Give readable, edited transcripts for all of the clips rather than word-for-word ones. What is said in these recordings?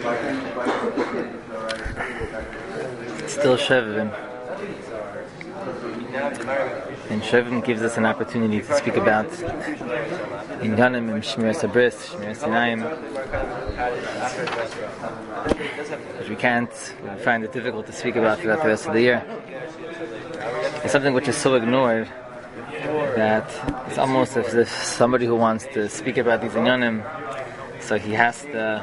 Still Shevim. And Shevim gives us an opportunity to speak about Inyanim and Shmiras Habris, Shmiras Einayim, which we find it difficult to speak about throughout the rest of the year. It's something which is so ignored that it's almost as if somebody who wants to speak about these Inyanim, so he has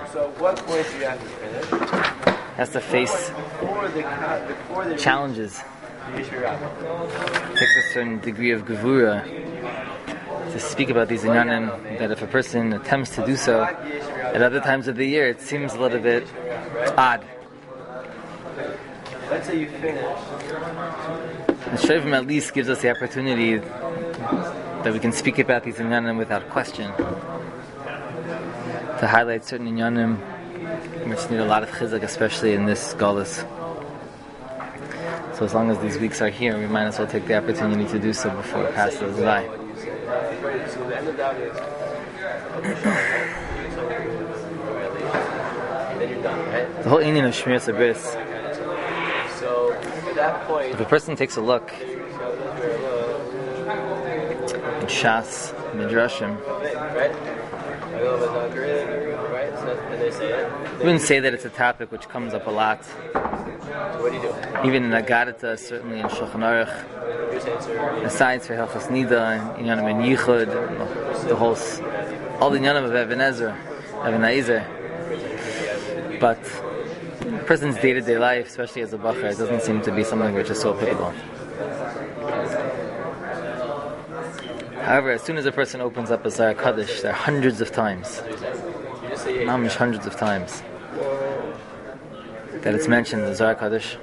to face challenges. It takes a certain degree of gevura to speak about these inyanim, that if a person attempts to do so at other times of the year, it seems a little bit odd. Let's say you finish. And Shevim at least gives us the opportunity that we can speak about these inyanim without question, to highlight certain inyanim which need a lot of chizuk, especially in this galus. So as long as these weeks are here, we might as well take the opportunity to do so before it passes by. The whole inyan of Shmiras Habris. So at that point, if a person takes a look in Shas, Midrashim, we wouldn't say that it's a topic which comes up a lot. What do you do? Even in Agadita, certainly in Shulchan Aruch, aside for Hilchos Nida and Inyanim and Yichud, all the Inyanim of Even Ezer. But a person's day-to-day life, especially as a Bachar, it doesn't seem to be something which is so applicable. However, as soon as a person opens up a Zohar Kodesh, there are hundreds of times, hundreds of times, that it's mentioned in the Zohar Kodesh.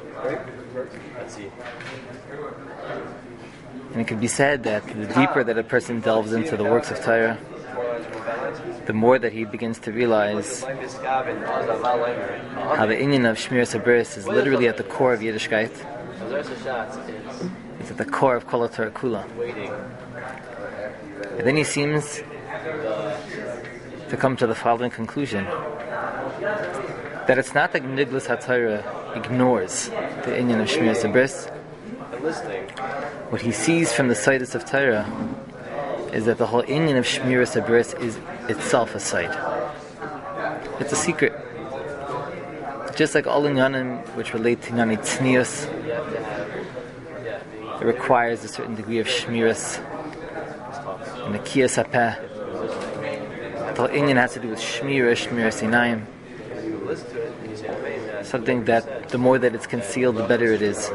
And it could be said that the deeper that a person delves into the works of Torah, the more that he begins to realize how the inyan of Shmiras Habris is literally at the core of Yiddishkeit. It's at the core of Kol HaTorah Kula. And then he seems to come to the following conclusion: that it's not that Niglas HaTorah ignores the inyan of Shmiras Habris. What he sees from the Seidos of Torah is that the whole inyan of Shmiras Habris is itself a side. It's a secret. Just like all inyanim which relate to Inyani Tznius, it requires a certain degree of Shmiras and Nekiyas HaPeh. The whole inyan has to do with Shmiras Einayim. Something that the more that it's concealed, the better it is.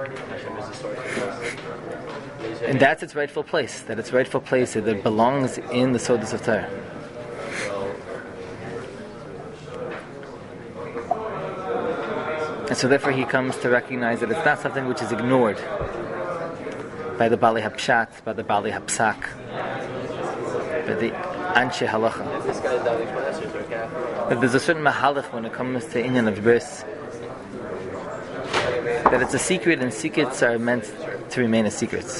And that's its rightful place. That its rightful place that it belongs in the Sodas of Torah. And so therefore he comes to recognize that it's not something which is ignored by the Bali HaPshat, by the Bali HaPsak, by the Anshe Halacha. But there's a certain mahalach when it comes to inyan of bris, that it's a secret, and secrets are meant to remain as secrets.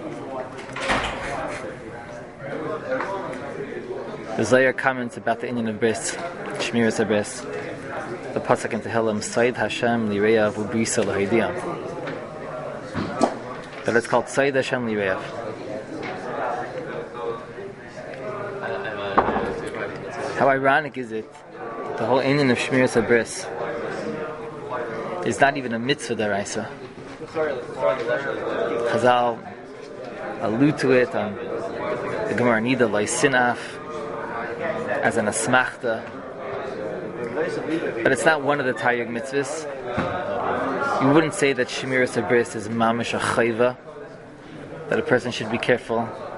The Zohar comments about the inyan of bris, Shmiras Habris, the pasuk in Tehillim, Said Hashem Lireyav Ubrisa L'Haidiyam, that it's called Said Hashem Lireyav. How ironic is it that the whole inyan of Shmiras Habris is not even a mitzvah deraisa. Chazal allude to it on the Gemara Nida Lai Sinaf as an asmachta, but it's not one of the Taryag mitzvahs. You wouldn't say that Shmiras Habris is mamish a chayva, that a person should be careful.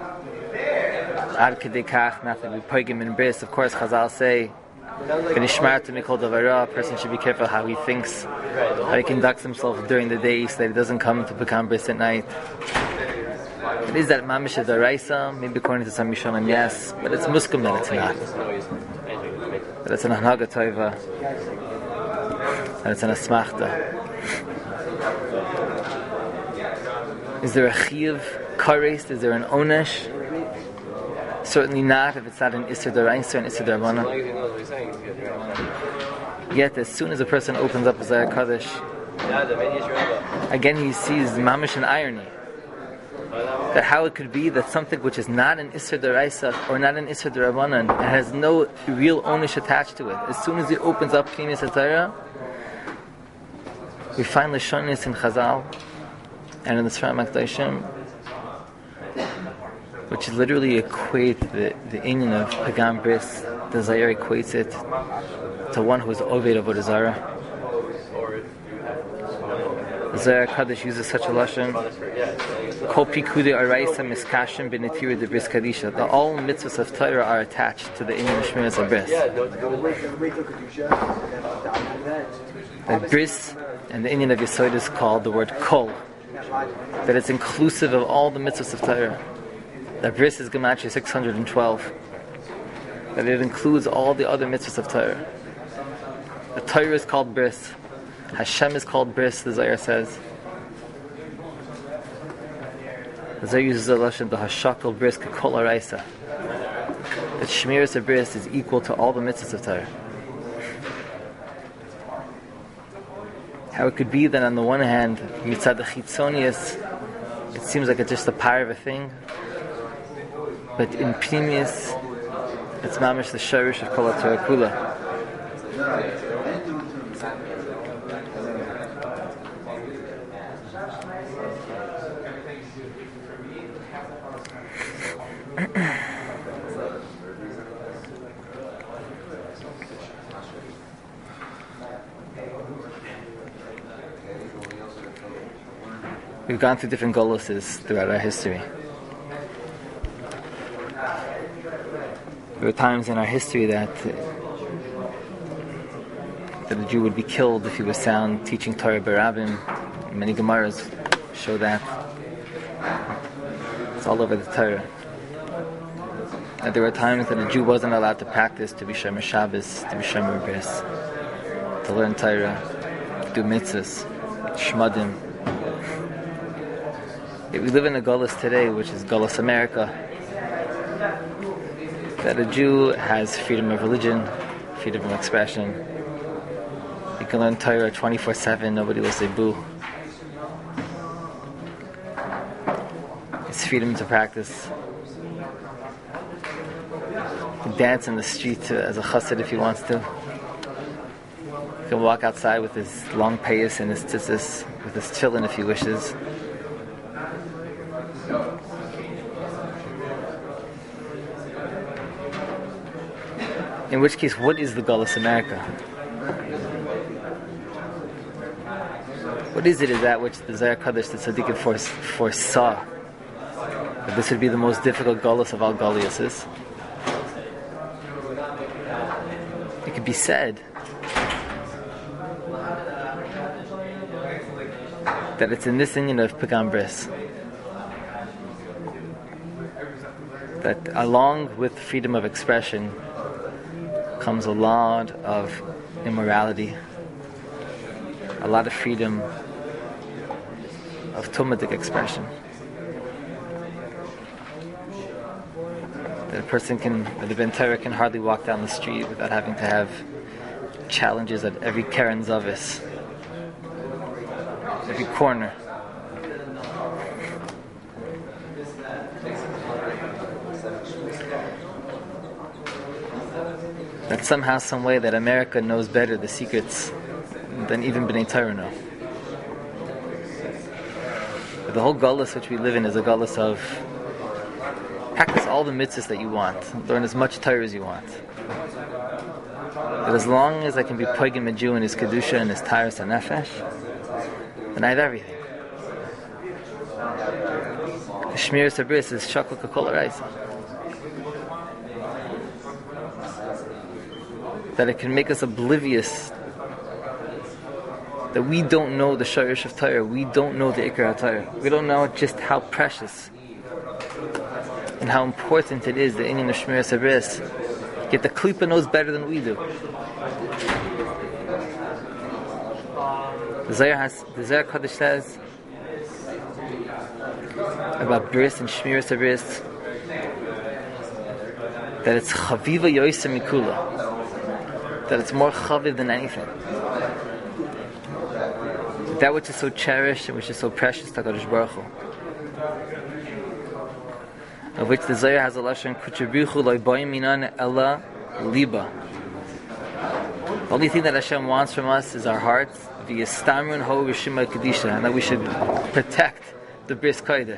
Ad kedei kach, not to be poigim in bris. Of course, Chazal say, "V'nishmar to mikol davara." A person should be careful how he thinks, how he conducts himself during the day, so that he doesn't come to become bris at night. It is that mamish a daraisa, maybe according to some Rishonim, yes, but it's muskum that it's not. That it's an hanaga toiva, that it's an asmachta. Is there a chiyuv kares? Is there an onesh? Certainly not if it's not an Isser D'Oraisa and Isser D'Rabbanan. Yet, as soon as a person opens up a Zohar Kaddish, again he sees mamish and irony. That how it could be that something which is not an Isser D'Oraisa or not an Isser D'Rabbanan and has no real ownership attached to it, as soon as he opens up Pnimis HaTorah, we find Lashonis in Chazal and in the Sfarim HaKadoshim, which literally equate the inyan of Pagam Bris. The Zayar equates it to one who is Oved of Avodah Zarah. The Zohar Kaddish uses such a lashon. Kol pikude araisa miskashim b'netira de bris kadisha. The all mitzvahs of Torah are attached to the inyan of Shmiras HaBris. The bris and the inyan of Yesod is called the word kol. That it's inclusive of all the mitzvahs of Torah. That bris is gematria 612. That it includes all the other mitzvahs of Torah. The Torah is called bris. Hashem is called bris, the Zohar says. The Zohar uses the lashon the hashakal bris kekol araisa. That Shmiras HaBris is equal to all the mitzvahs of Torah. How it could be that on the one hand, mitzad the chitzonius, it seems like it's just a power of a thing, but in pnimius, it's mamish the shorish of kol HaTorah kula. We've gone through different goloses throughout our history. There were times in our history that a Jew would be killed if he was found teaching Torah B'Rabim. Many Gemaras show that. It's all over the Torah. That there were times that a Jew wasn't allowed to practice, to be Shomer Shabbos, to be Shomer Bris, to learn Torah, to do mitzvahs, shmadim. We live in a Golus today, which is Golus America, that a Jew has freedom of religion, freedom of expression. He can learn Torah 24/7, nobody will say boo. It's freedom to practice. He can dance in the street as a chassid if he wants to. He can walk outside with his long payas and his tzitzis, with his tefillin if he wishes. In which case, what is the Golus America? What is it? Is that which the Zohar Kaddish, the Tzaddikim foresaw that this would be the most difficult Golus of all Goliases? It could be said that it's in this inyan of Pagam Bris that along with freedom of expression comes a lot of immorality, a lot of freedom of Talmudic expression. That a person that a Ben Torah can hardly walk down the street without having to have challenges at every Karen Zavis, every corner. That somehow, some way, that America knows better the secrets than even B'nai Torah know. But the whole Golus which we live in is a Golus of practice all the mitzvahs that you want, learn as much Torah as you want. But as long as I can be poigim a Jew in his kedusha and his taras and nefesh, then I have everything. The Shmiras HaBris is shakal kekol araisa. That it can make us oblivious that we don't know the shorish of Torah, we don't know the ikar Torah, we don't know just how precious and how important it is, the inyan of Shmiras HaBris. Yet the Klippa knows better than we do. The Zohar Kaddish says about Bris and Shmiras HaBris that it's Chaviva Yoisa Mikula. that it's more chaviv than anything. That which is so cherished and which is so precious to HaKadosh Baruch Hu, of which the Zohar has a lashon kuchabrichu loy boim minan ella liba. The only thing that Hashem wants from us is our hearts, v'yistamrun ho rishima kedisha, and that we should protect the bris kodesh.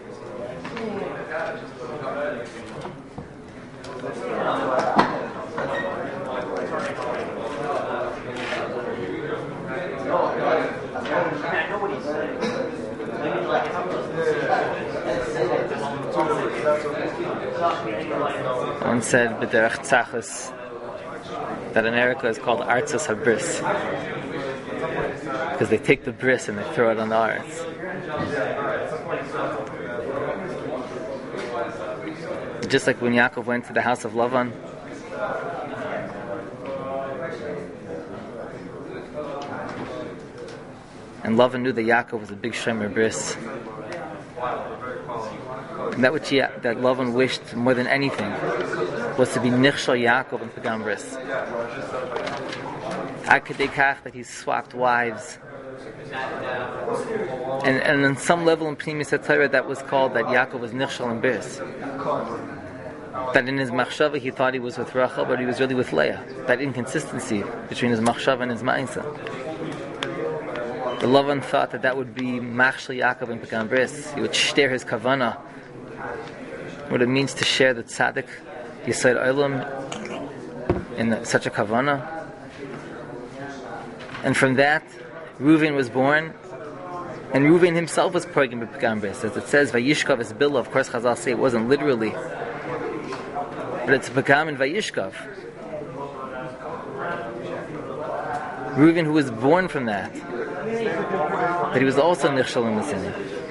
One said, "B'derech tzachus," that America is called Artzas HaBris, because they take the bris and they throw it on the arts. Just like when Yaakov went to the house of Lavan, and Lavan knew that Yaakov was a big Shemer Bris. And that which that Lavan wished more than anything was to be Nichshal Yaakov and Pagam Bris. Ad Kedei Kach that he swapped wives. And on some level in Pnimis HaTorah that was called that Yaakov was Nichshal and Bris. That in his machshava he thought he was with Rachel, but he was really with Leah. That inconsistency between his machshava and his ma'isa. The Lavan thought that would be Machshel Yaakov and Pagam Bris. He would share his kavana, what it means to share the tzaddik Yisod Olam in such a kavana. And from that, Reuven was born, and Reuven himself was pogim b'Pagam Bris. As it says, Vayishkav is Billah. Of course, Chazal say it wasn't literally, but it's Pagam and Vayishkav. Reuven, who was born from that, but he was also Nichshal in the sin.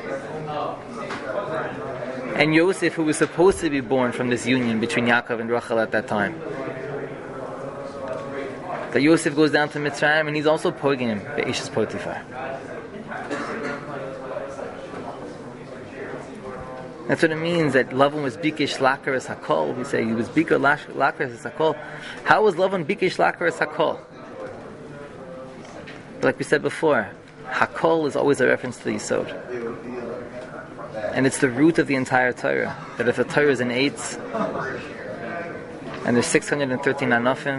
And Yosef, who was supposed to be born from this union between Yaakov and Rachel at that time. That Yosef goes down to Mitzrayim and he's also poging him, the Eishes Potiphar. That's what it means that Lavan was Bikesh Lakaris Hakol. We say he was Bikesh Lakaris Hakol. How was Lavan Bikesh Lakaris Hakol? Like we said before, Hakol is always a reference to the Yisod. And it's the root of the entire Torah. That if a Torah is an eighth, and there's 613 anafim,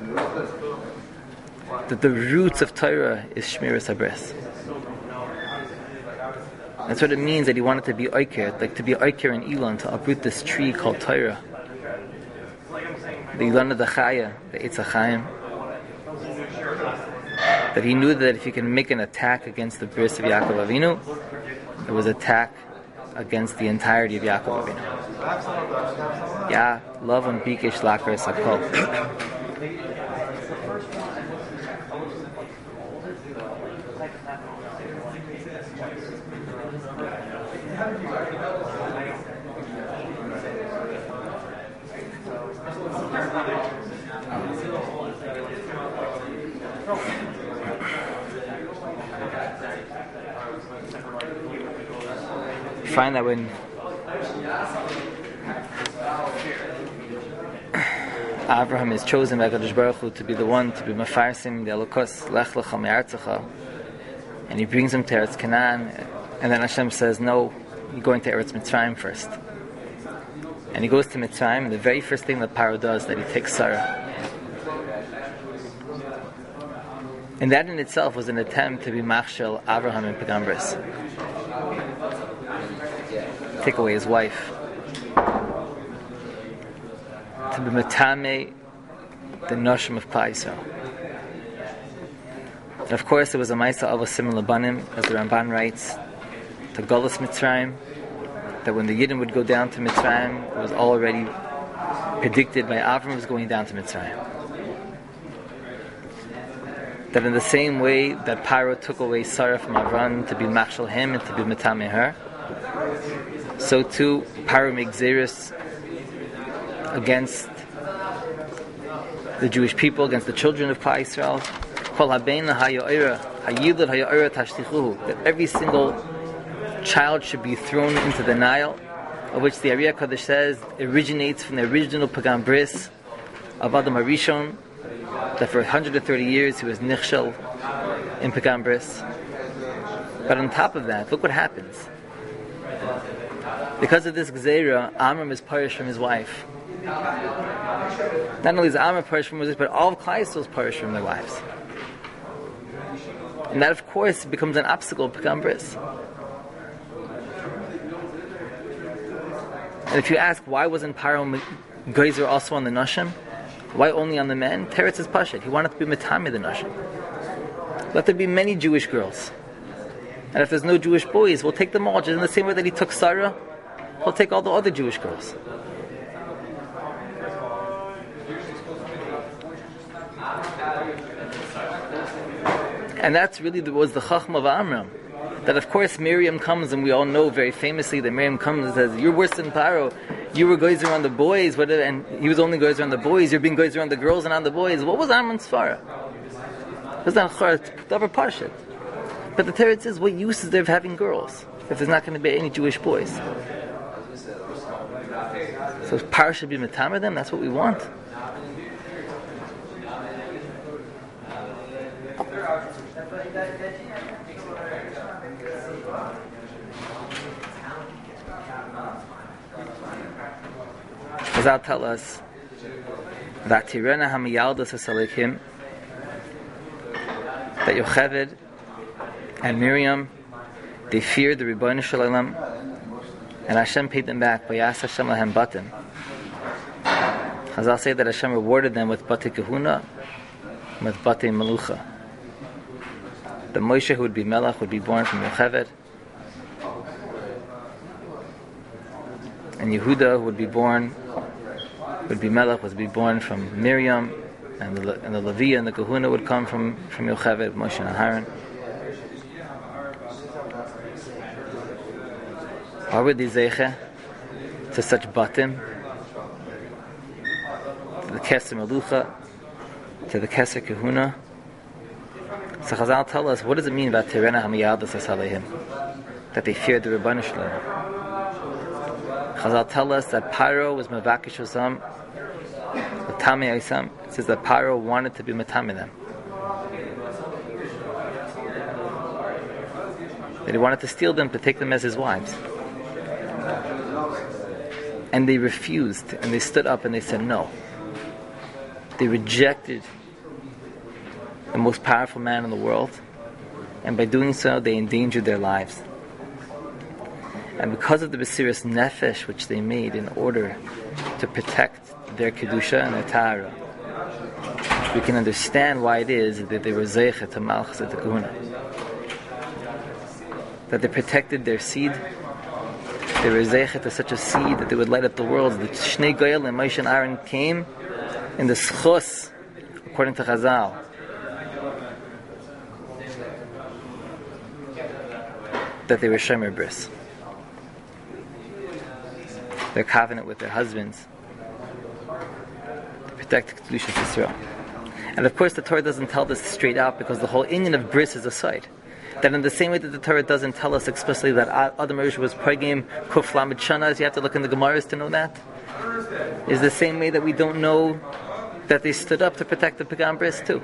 that the roots of Torah is Shmiras HaBris. That's what it means that he wanted to be Oiker, like to be Oiker in Elon, to uproot this tree called Torah. The Elon of the Chaya, the Eitz HaChaim. That he knew that if he can make an attack against the bris of Yaakov Avinu, it was attack against the entirety of Yaakov Avinu. Ya love and bikesh lakar sakol. Find that when Abraham is chosen by HaKadosh Baruch Hu to be the one to be Mefarsim the Elokos Lech Lecha Me'artzecha, and he brings him to Eretz Canaan, and then Hashem says, no, you're going to Eretz Mitzrayim first. And he goes to Mitzrayim, and the very first thing that Paro does, that he takes Sarah. And that in itself was an attempt to be Machshel Abraham and Pagam Bris. Take away his wife. To be Matame, the Noshim of Klal Yisrael. And of course, there was a Maisa of a similar Banim, as the Ramban writes, to Golus Mitzrayim, that when the Yidden would go down to Mitzrayim, it was already predicted by Avram was going down to Mitzrayim. That in the same way that Paro took away Sarah from Avram to be Machshel him and to be Matame her, so too Paro makes Xeris against the Jewish people, against the children of Klal Yisrael. That every single child should be thrown into the Nile, of which the Ariya Kodesh says originates from the original Pagam Bris of Adam HaRishon, that for 130 years he was nichshel in Pagam Bris. But on top of that, look what happens. Because of this Gzeira, Amram is parish from his wife. Not only is Amram parish from his wife, but all of Klal Yisrael is parish from their wives. And that, of course, becomes an obstacle to Pagam Bris. And if you ask, why wasn't Paro Geyser also on the Nashim? Why only on the men? Teretz is Pashit. He wanted to be Matami the Nashim. Let there be many Jewish girls. And if there's no Jewish boys, we'll take them all. Just in the same way that he took Sarah, he'll take all the other Jewish girls. And that's really was the Chachma of Amram. That of course Miriam comes, and we all know very famously that Miriam comes and says, "You're worse than Paro. You were goes around the boys, whatever, and he was only goes around the boys. You're being goes around the girls and on the boys." What was Amram's svara? It was not davar parshit. But the Teretz says, what use is there of having girls if there's not going to be any Jewish boys? So if Paro should be metamer them, that's what we want. Chazal tell us that Tirena Hamiyaldas Asalikim, that Yocheved and Miriam, they feared the Rebbeinu Shalom, and Hashem paid them back by Yas Hashem Lahem Batim. Chazal say that Hashem rewarded them with Bati Kahuna, with Bati Melucha. The Moshe who would be Melech would be born from Yocheved, and Yehuda who would be Melech would be born from Miriam, and the Levi and the Kahuna would come from Yocheved, Moshe and Aaron. Why would they zeiche to such batim? To the Keser Melucha, to the Keser Kahuna. So Chazal tell us, what does it mean about Tirena Hamiyaldas Asaleihim? That they feared the Rebbeinu Shalom. Chazal tell us that Paro was Mavakish Osam, Matami Osam. It says that Paro wanted to be Matami them. That he wanted to steal them, to take them as his wives. And they refused, and they stood up and they said no. They rejected the most powerful man in the world, and by doing so they endangered their lives. And because of the Besiras Nefesh which they made in order to protect their Kedusha and their Tahara, we can understand why it is that they were Zeicha to Malchus and to Kahuna. That they protected their seed. They were Zeicha to such a seed that they would light up the world. The Shnei Goyal and Moshe and Aaron came in the Schus, according to Chazal, that they were Shomer Bris. Their covenant with their husbands to protect the Kedusha of Yisrael. And of course the Torah doesn't tell this straight out, because the whole inyan of Bris is a side. That in the same way that the Torah doesn't tell us explicitly that Adam Eresh was Pregim Kuf Lamed Shanas, you have to look in the Gemaras to know that. Is the same way that we don't know that they stood up to protect the Pagam Bris too.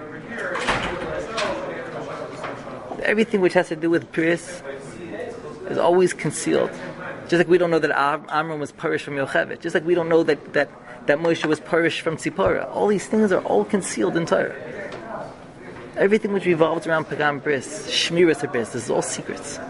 Everything which has to do with Bris is always concealed. Just like we don't know that Amram was parish from Yocheved. Just like we don't know that Moshe was parish from Tzipora. All these things are all concealed in Torah. Everything which revolves around Pagam Bris, Shmiras Bris, this is all secrets.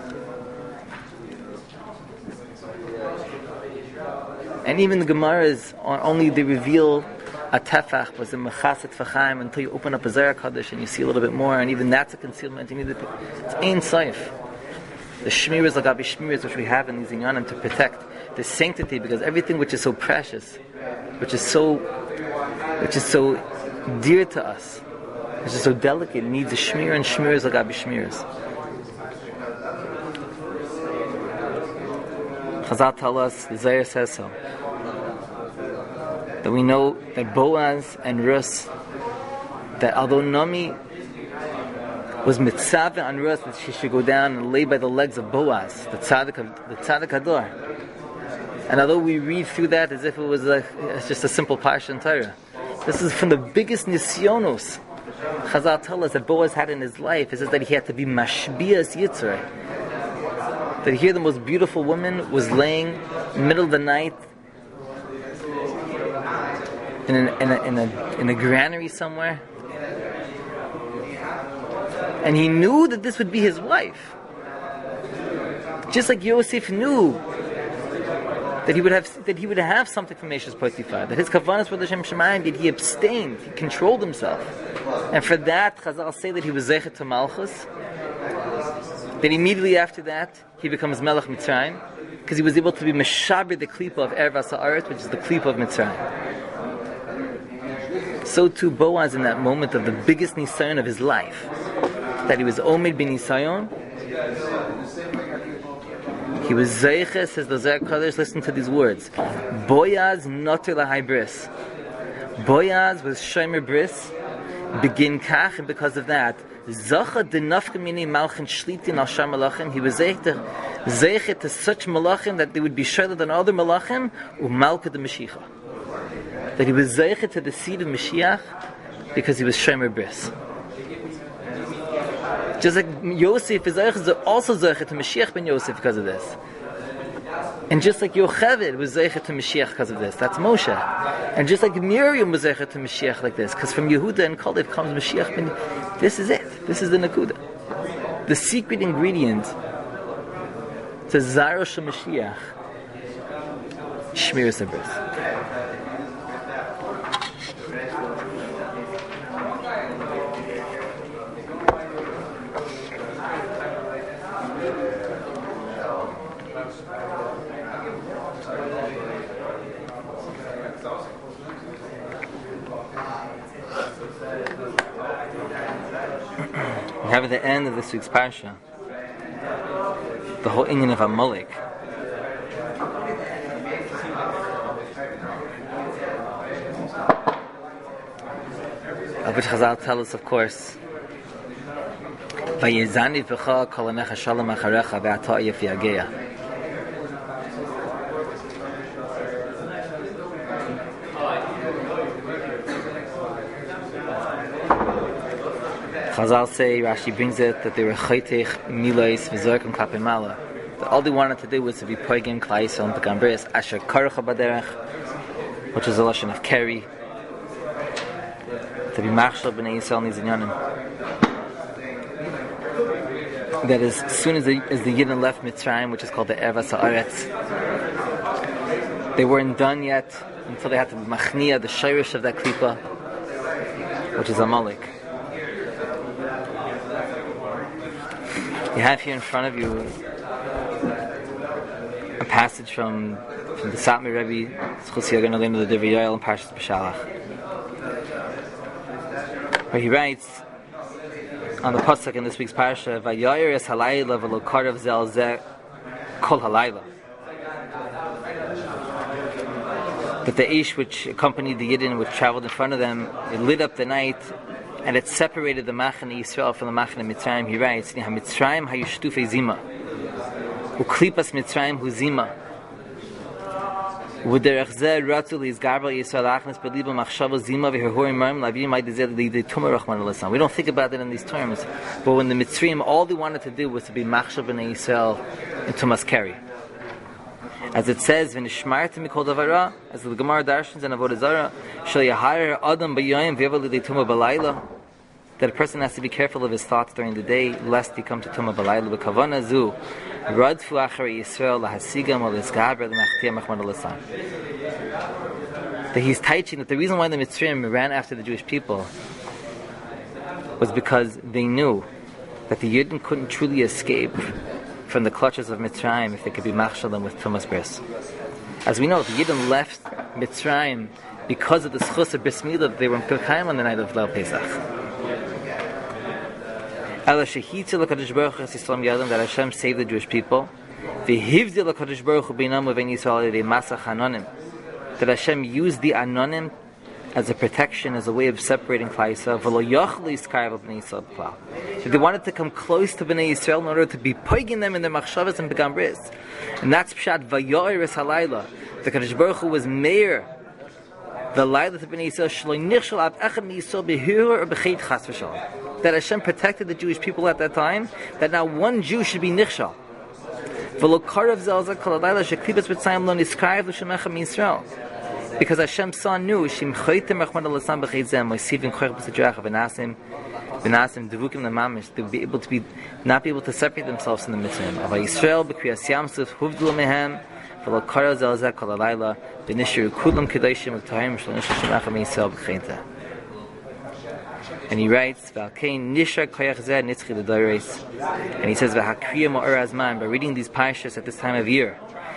And even the Gemaras, only they reveal a tefach, was the Mechaset Fachaim, until you open up a Zohar Kodesh and you see a little bit more, and even that's a concealment. It's Ein Saif. The Shmiras, Lagabi Shmiras, which we have in these Inyanim to protect the sanctity, because everything which is so precious, which is so dear to us, which is so delicate, needs a Shmir, and Shmiras, Lagabi Shmiras. Chazal tell us, the Zohar says so, that we know that Boaz and Rus, that although Nami was mitzaveh on Rus, that she should go down and lay by the legs of Boaz, the tzaddik Hador. And although we read through that as if it was it's just a simple parsha in Torah, this is from the biggest nisyonos Chazal tell us that Boaz had in his life is that he had to be mashbias yitzray. That here the most beautiful woman was laying in the middle of the night in a granary somewhere, and he knew that this would be his wife. Just like Yosef knew that he would have something from Eshes Potiphar, that his kavanas were l'shem shemayim, that he abstained, he controlled himself, and for that Chazal say that he was zeichet to Malchus. Then immediately after that, he becomes Melech Mitzrayim, because he was able to be Meshaber the Klipa of Ervas Ha'aretz, which is the Klipa of Mitzrayim. So too Boaz, in that moment of the biggest nisayon of his life, that he was Omed bin Nisayon, he was Zeiche, says the Zohar Kodesh, listen to these words. Boaz noter lahai bris. Boaz was Shomer bris, begin kach, and because of that, Zacha denafka mini malchin shlitin al shar malachim. He was zeiche to such malachim that they would be shorter than other malachim, umalka the Mashiach. That he was zeiche to the seed of Mashiach because he was Shomer bris. Just like Yosef is also zeiche to Mashiach ben Yosef because of this. And just like Yocheved was zeiche to Mashiach because of this, that's Moshe. And just like Miriam was zeiche to Mashiach like this, because from Yehuda and Kalev comes Mashiach ben. This is it. This is the Nakuda. The secret ingredient to Zaro Shel Mashiach, Shmiras HaBris. We have at the end of this week's parsha the whole inyan of Amalek. Of which Chazal tell us, of course, Vayezani v'cha kol anecha shalom acharecha ve'ata yef yageya. Chazal say, Rashi brings it, that they were chaytech, milais, v'zorkim klapei mala. That all they wanted to do was to be poigim, klai yisrael, and pekam bris, asher karecha baderech, which is a lashon of keri, to be machshel b'nei yisrael nizinyanim. That as soon as the Yidden left Mitzrayim, which is called the Ervas Ha'aretz, they weren't done yet until they had to machnia the shirish of that klipa, which is Amalek. You have here in front of you a passage from the Satmar Rebbe, Zchus Yagan Aleinu the Divrei Yoel in Parshas B'Shalach, where he writes on the pasuk in this week's parsha, "Vayayer es halayla v'lo karav zel zeh kol halayla." That the Eish which accompanied the Yidden, which traveled in front of them, it lit up the night, and it separated the Machane Yisrael from the Machane Mitzrayim. He writes, "Niha Mitzrayim hayushtufe zima, uklipas Mitzrayim hu zima, u'derech zeh ratu li'izgarba Yisrael achnes beliba machshava zima v'herhorim marim lavim ma'idizeh li'idei tumah rachman l'san." We don't think about it in these terms, but when the Mitzrayim, all they wanted to do was to be machshav b'nei Yisrael and tumas keri. As it says, "V'nishmartem mikol davara," as the Gemara darshans and Avodah Zarah, "Shel yaharer adam b'yoyim v'yevel li'idei tumah b'layla," that a person has to be careful of his thoughts during the day, lest he come to tumah b'layla. V'kavana zu radfu acharei Yisrael lahasigam olizgaber l'machtia machman l'san. That he's teaching that the reason why the Mitzrayim ran after the Jewish people was because they knew that the Yidden couldn't truly escape from the clutches of Mitzrayim if they could be machshel with tumas bris. As we know, the Yidden left Mitzrayim because of the schus of bris milah that they were in Pirkayim on the night of Leil Pesach. Ela shehitzi l'kadosh baruch hu Yisrael yadam, that Hashem saved the Jewish people. V'hivzi l'kadosh baruch hu beinam uvein Yisrael alidei masach anonim, that Hashem used the anonim as a protection, as a way of separating Klal Yisrael. V'lo yochlu yiskarev b'nei Yisrael b'klal. So they wanted to come close to Bnei Yisrael in order to be poiging them in their machshavas and pekam bris. And that's pshat vayoyer es halayla. The Kadosh Baruch Hu was meir That Hashem protected the Jewish people at that time, that now one Jew should be nichshal. Because Hashem's son knew to be able to not be able to separate themselves from the mitzvah. And he writes, and he says, by reading these parashas at this time of year,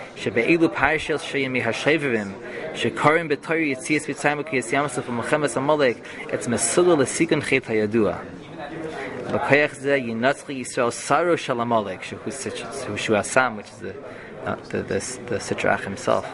it's mesugel lesikun chet hayadua. L'koyach zeh yinatzchi Yisrael saru shalamalek, which is the Sitrach himself.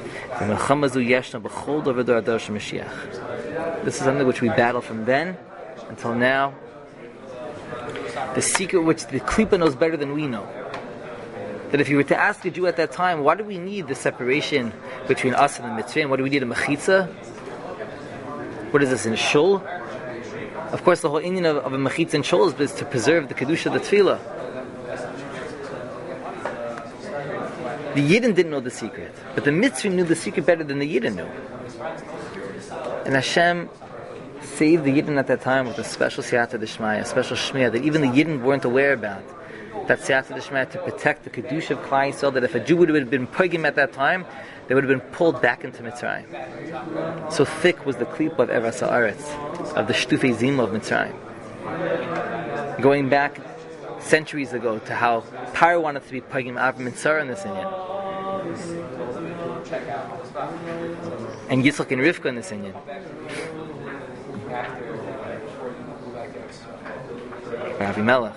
This is something which we battle from then until now. The secret which the Klippa knows better than we know. That if you were to ask a Jew at that time, why do we need the separation between us and the Mitzrayim? What do we need a mechitza? What is this, in a shul? Of course, the whole Indian of a mechitza in shul is to preserve the kedusha of the tefillah. The Yidden didn't know the secret, but the Mitzrayim knew the secret better than the Yidden knew. And Hashem saved the Yidden at that time with a special siyata d'shmaya, a special shmiyah that even the Yidden weren't aware about. That siyata d'shmaya to protect the kedusha of Klal Yisrael, that if a Jew would have been pogim at that time, they would have been pulled back into Mitzrayim. So thick was the klippa of Eretz Haaretz, of the Shtufei Zima of Mitzrayim. Going back centuries ago to how Paro wanted to be pogim Avram and Sarah in this inyan, and Yitzchak and Rivka in this inyan. Rabbi Melech.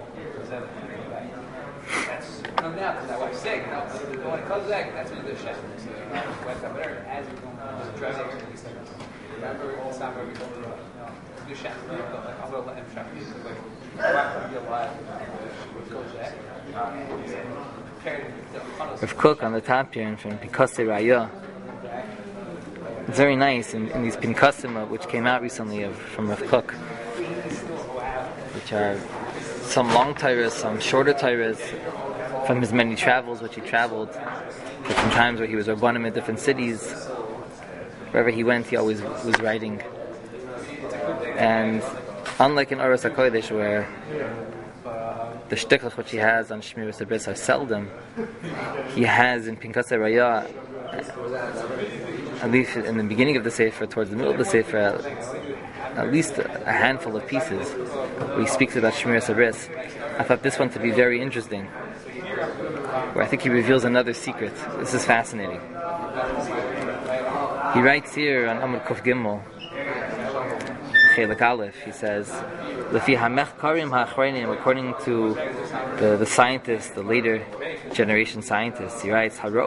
Rav Kook on the top here from Pinkasei Raya. It's very nice in these Pinkasim which came out recently from Rav Kook, which are some long Torahs, some shorter Torahs from his many travels, which he traveled. But from times where he was Rabbanim in different cities, wherever he went, he always was writing. And unlike in Oros HaKodesh, where the shtiklach which he has on Shmiras HaBris are seldom, he has in Pinkasei Raya, at least in the beginning of the Sefer, towards the middle of the Sefer, at least a handful of pieces where he speaks about Shmiras HaBris. I thought this one to be very interesting, where I think he reveals another secret. This is fascinating. He writes here on Amud Kuf Gimel, Chelik Aleph, he says, according to the scientists, the later generation scientists, he writes, that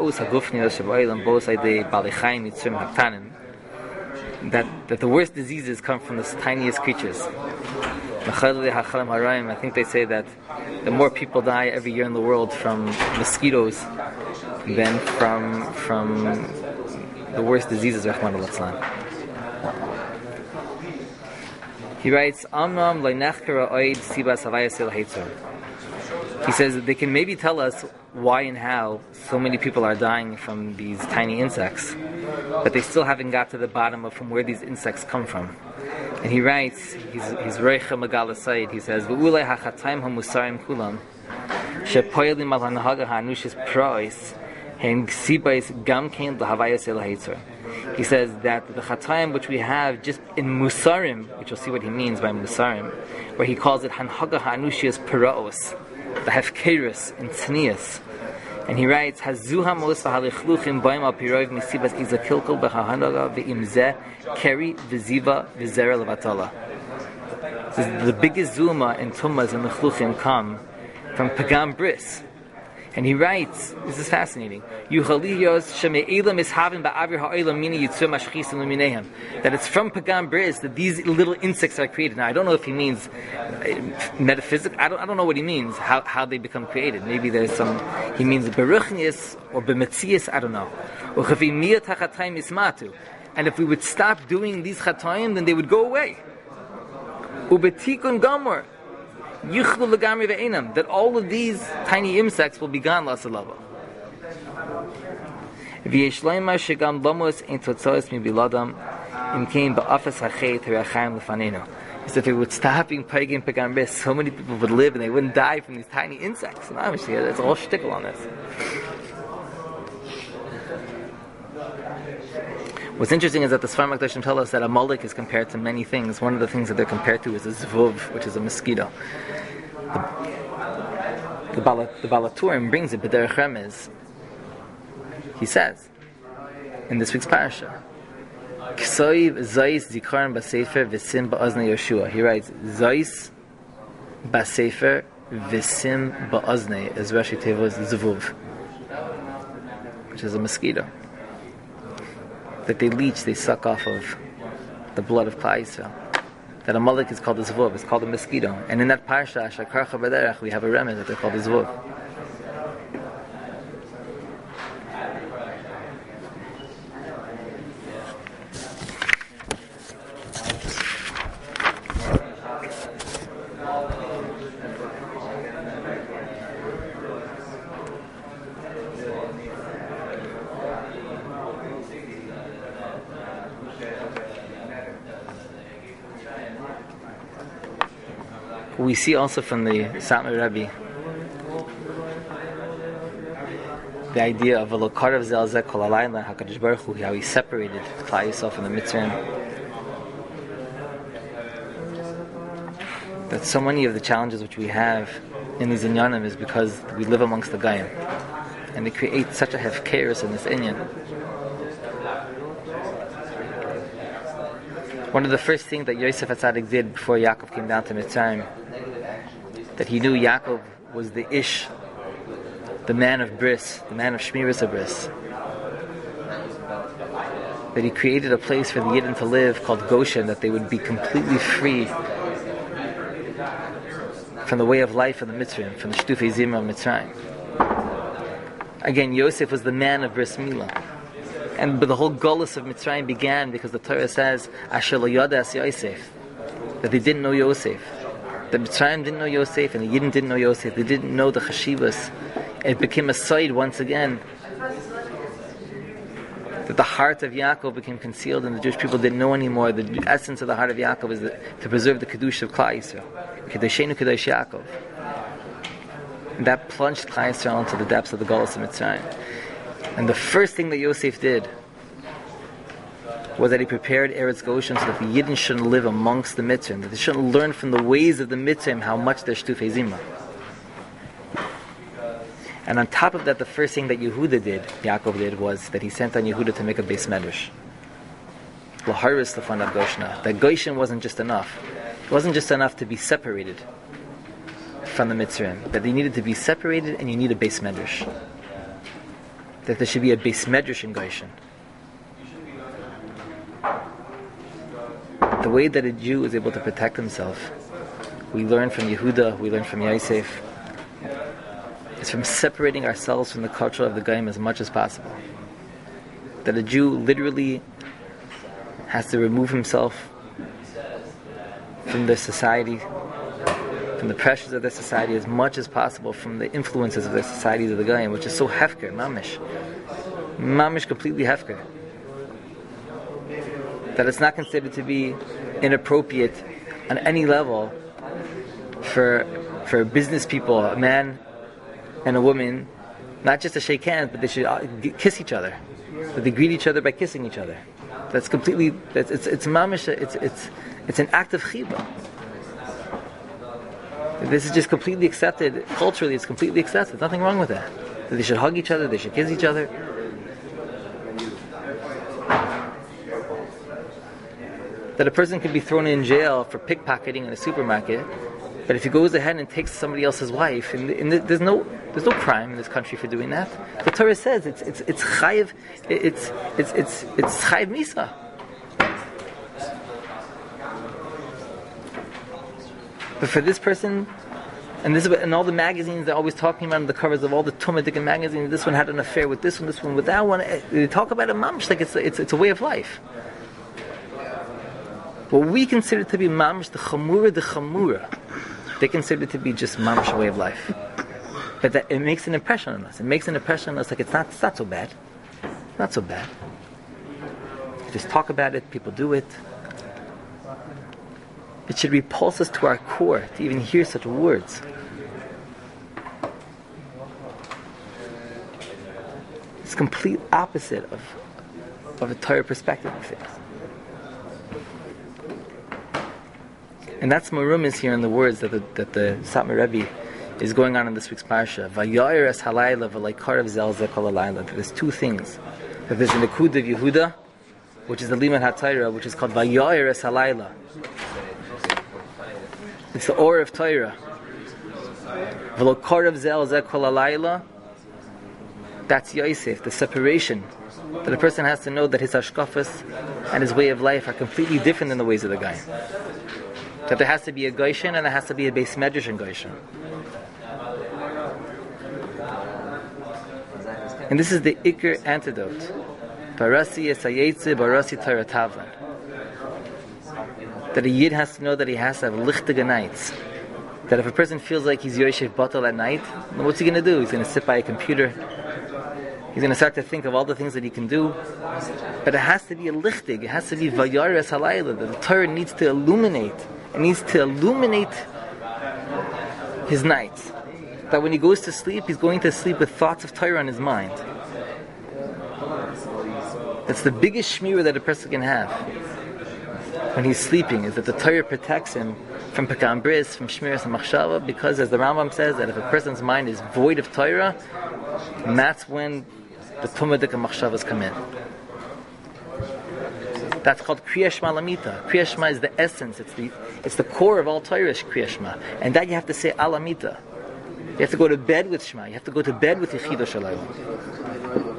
the worst diseases come from the tiniest creatures. I think they say that the more people die every year in the world from mosquitoes than from the worst diseases, Rahman al-Islam. He writes, he says that they can maybe tell us why and how so many people are dying from these tiny insects, but they still haven't got to the bottom of from where these insects come from. And he writes, he's Reicha Magal Asayid, he says, V'ulei hachatayim hamusarim kulam, shepoyelim al hanahaga ha'anushis prois, hen gsibais gam kein l'havayas el ha'etzer. He says that the Chatayim which we have just in Musarim, which you'll see what he means by Musarim, where he calls it Hanhaga Ha'anushias Piraos, the Hefkeris in Tznias. And he writes, Hazuha Mos V'Halichluchim Baim Al Pirov Misibas Izakilkul B'Hahanaga V'Imzeh Keri V'Ziva V'Zera Levatala. The biggest Zuma and Tumas and Mechluchim come from Pagam Bris. And he writes, this is fascinating, that it's from Pagam Briz that these little insects are created. Now, I don't know if he means metaphysics. I don't know what he means, how they become created. Maybe there's he means Beruchnius or Bemetzius, I don't know. And if we would stop doing these chatayim, then they would go away. Ubetikun gamor, yichlu legamri ve'enam, that all of these tiny insects will be gone, lasalava. V'yeshleima shegam lamos ein totzois mi biladam, imkein ba'afas hachet ha'rechaim lefanenu. So if we would stop being pagan pagam, so many people would live and they wouldn't die from these tiny insects. And obviously, that's a whole shtickle on this. What's interesting is that the Sfarim HaKadoshim tell us that a malik is compared to many things. One of the things that they're compared to is a zvuv, which is a mosquito. The Balaturim brings it, but the Remez, he says, in this week's parasha, K'soiv Zayis Zikaron B'Sefer V'Sim Ba'Ozne Yoshua. He writes, Zayis B'Sefer V'Sim Ba'Ozne is Rashi Tevo's zvuv, which is a mosquito that they leech, they suck off of the blood of Klal Yisrael. That a malik is called a zvuv, it's called a mosquito. And in that parsha, Shakarcha B'Derech, we have a remez that they're called a zvuv. We see also from the Satmar Rebbe the idea of a lokarav zelzeh kol alayla HaKadosh Baruch Hu, how he separated Klal Yisrael from the Mitzrayim. That so many of the challenges which we have in these inyanim is because we live amongst the Goyim, and they create such a hefkerus in this inyan. One of the first things that Yosef HaTzadik did before Yaakov came down to Mitzrayim, that he knew Yaakov was the Ish, the man of bris, the man of Shmiras Bris, that he created a place for the Yidden to live called Goshen, that they would be completely free from the way of life of the Mitzrayim, from the Shtufei Zimra of Mitzrayim. Again, Yosef was the man of Bris Milah. But the whole Golus of Mitzrayim began because the Torah says, Asher lo yadas Yosef, that they didn't know Yosef. The Mitzrayim didn't know Yosef, and the Yidden didn't know Yosef. They didn't know the Chashivas. It became a side once again that the heart of Yaakov became concealed, and the Jewish people didn't know anymore. The essence of the heart of Yaakov is to preserve the Kedusha of Klal Yisrael. Kedoshenu Kedosh Yaakov. And that plunged Klal Yisrael into the depths of the Golus of Mitzrayim. And the first thing that Yosef did was that he prepared Eretz Goshen so that the Yidden shouldn't live amongst the Mitzrayim, that they shouldn't learn from the ways of the Mitzrayim how much they're Shtufei Zimra. And on top of that, the first thing that Yehuda did, Yaakov did, was that he sent on Yehuda to make a Beis Medrash. L'haris l'fanat Goshna. That Goshen wasn't just enough. It wasn't just enough to be separated from the Mitzrayim. That they needed to be separated, and you need a Beis Medrash. That there should be a Beis Medrash in Goshen. The way that a Jew is able to protect himself, we learn from Yehuda, we learn from Yosef, is from separating ourselves from the culture of the Goyim as much as possible. That a Jew literally has to remove himself from their society, from the pressures of their society as much as possible, from the influences of their societies of the Goyim, which is so hefker, mamish completely hefker. That it's not considered to be inappropriate on any level for business people, a man and a woman, not just to shake hands, but they should kiss each other. That they greet each other by kissing each other. That's completely, it's mamish, it's an act of chiba. This is just completely accepted, culturally it's completely accepted, there's nothing wrong with that. That they should hug each other, they should kiss each other. That a person could be thrown in jail for pickpocketing in a supermarket, but if he goes ahead and takes somebody else's wife, and there's no crime in this country for doing that. The Torah says it's chayiv, it's chayiv misa. But for this person And this, and all the magazines, they're always talking about on the covers of all the Tumadik magazines. This one had an affair with this one with that one. They talk about it mamish like it's a way of life. What we consider to be mamish, the chamura, they consider it to be just mamish, a way of life. But that it makes an impression on us. It makes an impression on us like it's not so bad. Not so bad. Just talk about it, people do it. It should repulse us to our core to even hear such words. It's complete opposite of a Torah perspective of things. And that's Marum is here in the words that the Satmar Rebbe is going on in this week's parsha. Vayayir es halayla v'laykarav zel ze kol halayla. There's two things. That there's the Nekud of Yehuda, which is the Limud HaTorah, which is called Vayayir es halayla. It's the Or of Torah. V'laykarav zel ze kol halayla. That's Yosef, the separation. That a person has to know that his hashkafas and his way of life are completely different than the ways of the guy. That there has to be a Goshen and there has to be a Beis Medrash in Goshen. And this is the Iker antidote. Barasi esayetze, barasi Torah tavlan. That a Yid has to know that he has to have lichtige nights. That if a person feels like he's Yosef Batal at night, then what's he going to do? He's going to sit by a computer. He's going to start to think of all the things that he can do. But it has to be a lichtig. It has to be vayar es halayla. The Torah needs to illuminate. It needs to illuminate his nights. That when he goes to sleep, he's going to sleep with thoughts of Torah on his mind. That's the biggest shmirah that a person can have when he's sleeping, is that the Torah protects him from Pekam Bris, from Shmiras and Machshava, because as the Rambam says, that if a person's mind is void of Torah, and that's when the Tumadik and Machshavas come in. That's called Kriya Shema Lamita. Kriya Shema is the essence, it's the core of all Torah, Kriya Shema. And that you have to say Alamita. You have to go to bed with Shema. You have to go to bed with Yechidah Shalayim.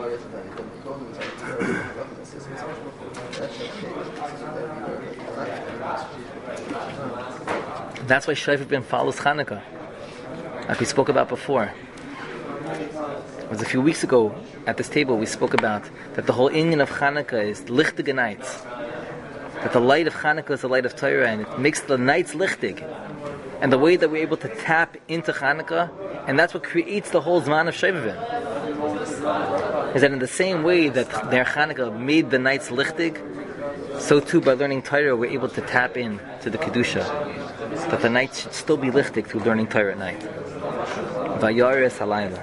That's why Shofar Ben follows Chanukah, like we spoke about before. It was a few weeks ago at this table we spoke about that the whole Indian of Chanukah is lichtige nights. That the light of Chanukah is the light of Torah, and it makes the nights lichtig. And the way that we're able to tap into Chanukah, and that's what creates the whole Zman of Shevavim, is that in the same way that their Chanukah made the nights lichtig, so too by learning Torah we're able to tap in to the Kedusha. That the night should still be lichtig through learning Torah at night. Vayar es halayla.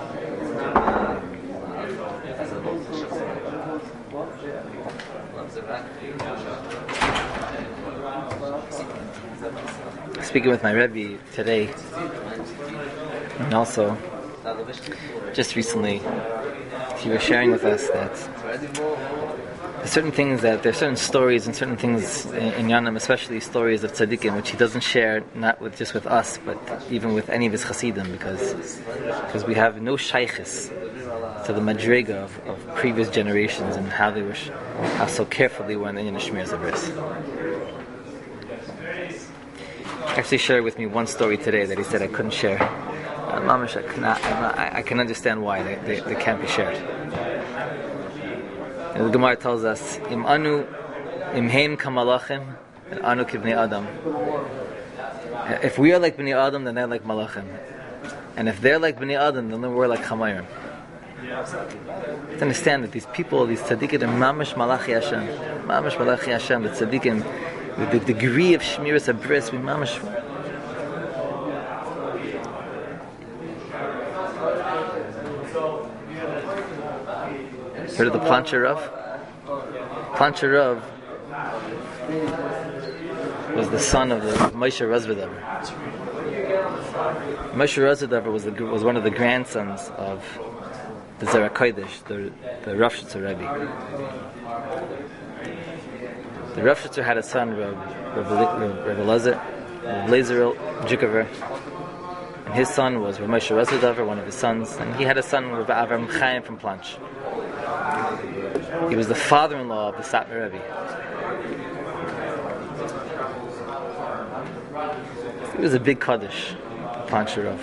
Speaking with my Rebbe today, and also just recently, he was sharing with us that there's certain things that there's certain stories and certain things in Yanam, especially stories of tzaddikim, which he doesn't share not with just with us, but even with any of his chassidim, because we have no shaykhis to the madrega of previous generations and how they were how so careful they were in the Shmiras Abris. Actually shared with me one story today that he said I couldn't share. Mamish, I can understand why they can't be shared. And the Gemara tells us, Im anu, im heim kamalachim, and anu kibnei adam. If we are like bnei adam, then they're like malachim. And if they're like bnei adam, then we're like chamayim. To understand that these people, these tzaddikim, are mamish malachi Hashem. Mamish malachi Hashem, the tzaddikim, the degree of shmiras abris, we mamish. Heard of the Plancher Rav? Plancher Rav was the son of the Moshe Razvadover. Moshe Razvadover was one of the grandsons of the Zera Kodesh, the Rav Shitzer Rebbe. The Rav Shitzer had a son, Rav Elazar Jikover, and his son was Rav Moshe Razvadover, one of his sons, and he had a son, Rav Avram Chaim from Planch. He was the father-in-law of the Satmar Rebbe. He was a big Kaddish. Plancharov.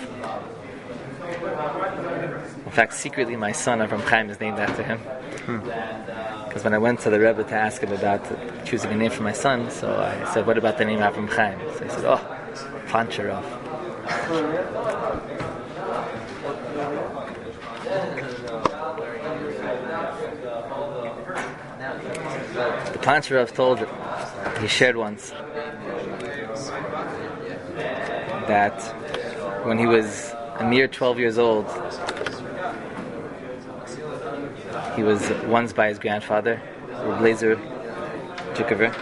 In fact, secretly, my son Avram Chaim is named after him. Because when I went to the Rebbe to ask him about choosing a name for my son, so I said, "What about the name Avram Chaim?" So he said, "Oh, Plancharov." The Plancharov told, he shared once, that when he was a mere 12 years old, he was once by his grandfather, Blazer Jukover,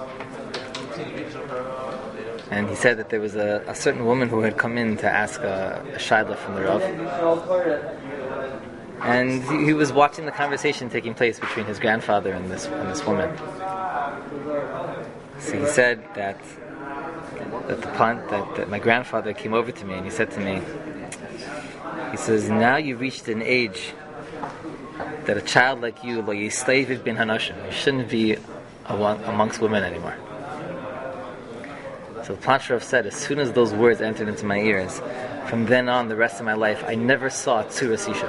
and he said that there was a certain woman who had come in to ask a shaila from the Rav, and he was watching the conversation taking place between his grandfather and this woman. So he said that my grandfather came over to me and he said to me, he says, "Now you've reached an age that a child like you, you shouldn't be amongst women anymore." So Plancharov said, as soon as those words entered into my ears, from then on, the rest of my life, I never saw Tzuras Isha.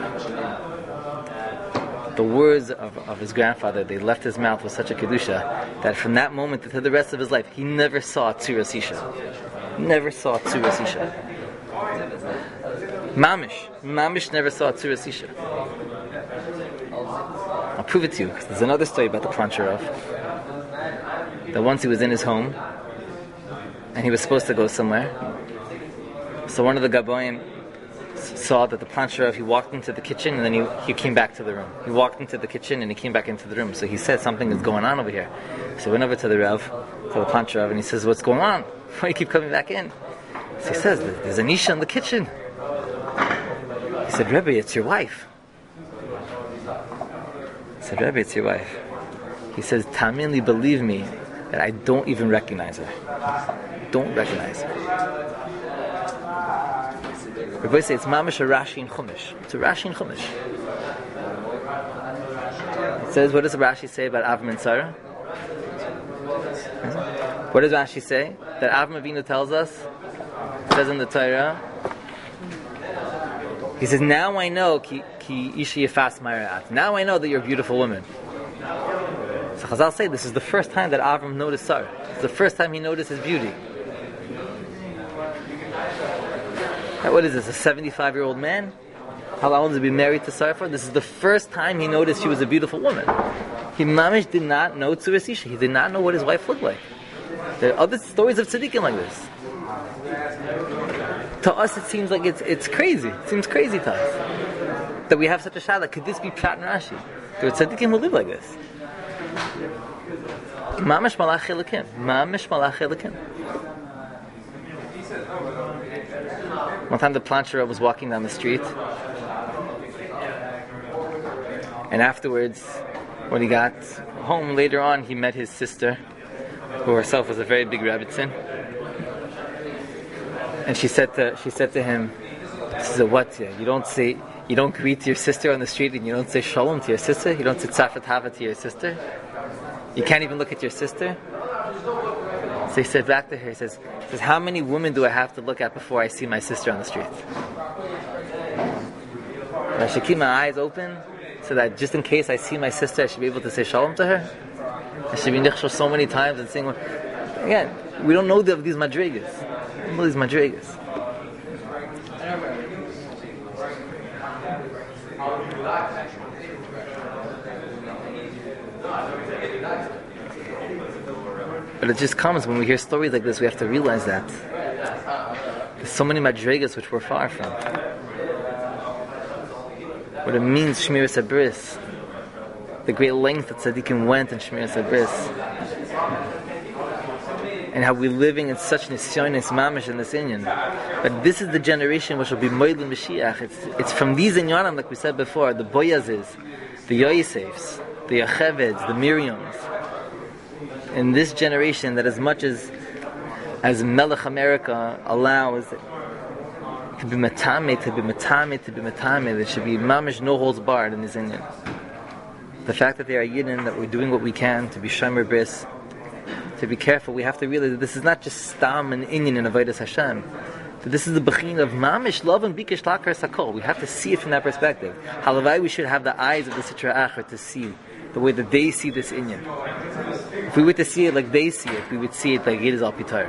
The words of his grandfather, they left his mouth with such a kedusha that from that moment to the rest of his life, he never saw Tzuras Isha. Never saw Tzuras Isha. Mamish never saw Tzuras Isha. I'll prove it to you, because there's another story about the Plancharov. That once he was in his home, and he was supposed to go somewhere. So one of the Gaboim saw that the Plancharov, he walked into the kitchen and then he came back to the room. He walked into the kitchen and he came back into the room. So he said, something is going on over here. So he went over to the Rav, to the Plancharov, and he says, "What's going on? Why do you keep coming back in?" So he says, "There's an Isha in the kitchen." He said, "Rebbe, it's your wife." He said, "Rebbe, it's your wife." He says, "Taminli, believe me, that I don't even recognize her. Don't recognize her." Rabbi says it's mamish a Rashi in Chumash. It's a Rashi in Chumash. It says, what does Rashi say about Avram and Sarah? What does Rashi say? That Avram Avinu tells us, it says in the Torah, he says, "Now I know ki ishi yefas ma'arat. Now I know that you're a beautiful woman." So Chazal say this is the first time that Avram noticed Sarah. It's the first time he noticed his beauty. Now, what is this, a 75-year-old man? How long has he been married to Sarah for? This is the first time he noticed she was a beautiful woman. He mamish did not know Tzuras Isha. He did not know what his wife looked like. There are other stories of tzaddikim like this. To us it seems like it's crazy. It seems crazy to us that we have such a shayla. Could this be Pshat and Rashi? There are tzaddikim who live like this. Mamish malach elikim. Mamish malach elikim. One time the Plancharov was walking down the street, and afterwards, when he got home later on, he met his sister, who herself was a very big Rebbitzin, and she said to him, she said, "What? You don't greet your sister on the street, and you don't say shalom to your sister. You don't say tzafat hava to your sister. You can't even look at your sister." So he said back to her, he says, "How many women do I have to look at before I see my sister on the street? I should keep my eyes open so that just in case I see my sister, I should be able to say shalom to her. I should be nichshel so many times and saying, again, we don't know of these madrigas. We don't know these madrigas." But it just comes when we hear stories like this, we have to realize that there's so many madrigas which we're far from. What it means, Shmiras Habris, the great length that tzaddikim went in Shmiras Habris, and how we're living in such nisyonis mamish in this inyan. But this is the generation which will be Moed Mashiach. It's from these inyanim, like we said before, the Boyazes, the Yosefs, the Yocheveds, the Miriams. In this generation, that as much as Melech America allows to be matame, there should be mamish no holds barred in this inyan. The fact that they are Yidden, that we're doing what we can to be Shomer Bris, to be careful, we have to realize that this is not just stam and inyan in Avodas Hashem. This is the bechin of mamish love and bikesh lakar sakol. We have to see it from that perspective. Halavai, we should have the eyes of the Sitra Achar to see the way that they see this inyan. If we were to see it like they see it, we would see it like it is al pitar.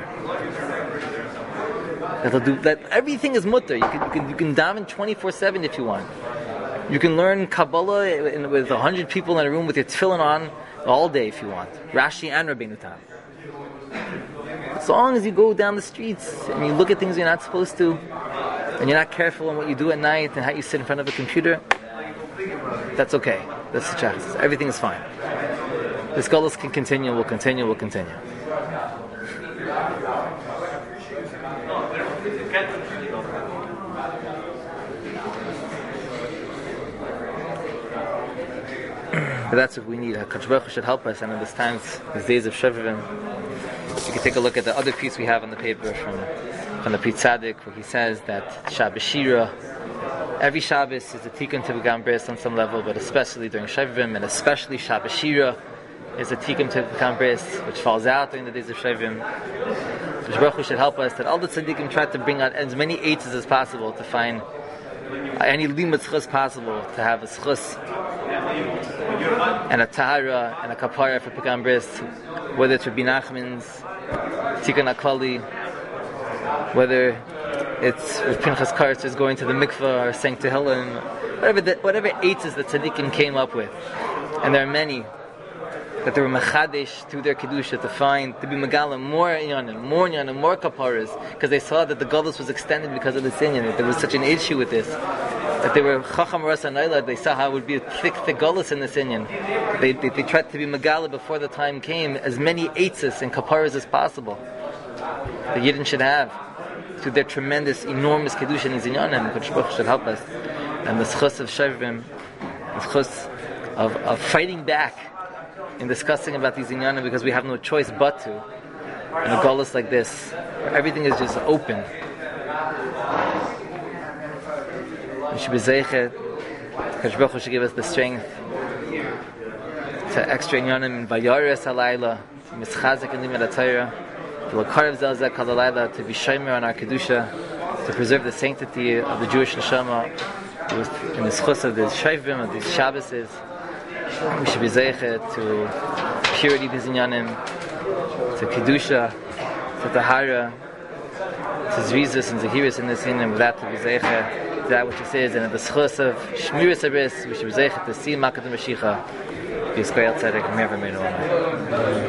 That everything is mutter. You can daven 24/7 if you want. You can learn Kabbalah with 100 people in a room with your tefillin on all day if you want. Rashi and Rabbeinu Tam. As long as you go down the streets and you look at things you're not supposed to, and you're not careful in what you do at night and how you sit in front of a computer, that's okay. That's the chance. Everything is fine. This Galus can continue, will continue. But that's what we need. HaKadosh Baruch Hu should help us, and in these times, these days of Shavivim, you can take a look at the other piece we have on the paper from the Pri Tzaddik, where he says that Shabbos Shira, every Shabbos is a tikkun to Begam Bris on some level, but especially during Shavivim, and especially Shabbos Shira is a tikkun to Begam Bris, which falls out during the days of Shavivim. HaKadosh Baruch Hu should help us that all the tzaddikim try to bring out as many eights as possible to find any limud schus possible, to have a schus and a tahara and a kapara for Pekam Bris, whether it's Rabbi Nachman's Tikkun HaKlali, whether it's with Pinchas Karetz is going to the mikveh or saying Tehillim, whatever eitzes that tzaddikim came up with, and there are many that they were mechadesh through their kedusha to be megala more inyanim, more kaparas, because they saw that the galus was extended because of the inyan, that there was such an issue with this, that they were chacham rasa naila. They saw how it would be a thick galus in this inyan. They tried to be megala before the time came as many eitzes and kaparas as possible the Yidden should have through their tremendous, enormous kedusha in zinyanim. Kadosh Baruch Hu should help us, and the schus of shavim, the schus of fighting back in discussing about these inyanim, because we have no choice but to. In a galus like this, where everything is just open, we should be zeichet. Kadosh Baruch Hu should give us the strength to extra inyanim in vayares halayla, to mischazik in limud haTorah, to l'karev zelzeh kol halayla, to be shomer on our kedusha, to preserve the sanctity of the Jewish neshama in the schus of these shavim, of these Shabbases. We should be zeichet to purity of zinyanim, to kedusha, to tahara, to zrizus and zahiris in this inyan. With that, to be zeichet to that which it says, and in the schus of shmiras habris, we should be zeichet to see Makat Mashiach, Yisrael Tzedek, Me'er V'Meinu Amen.